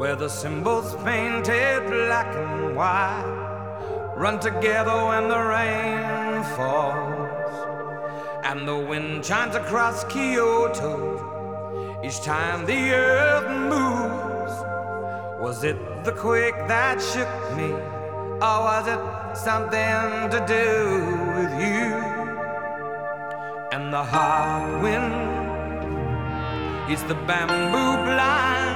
where the symbols painted black and white run together when the rain falls and the wind chimes across Kyoto each time the earth moves. Was it the quake that shook me, or was it something to do with you? And the hard wind, it's the bamboo blind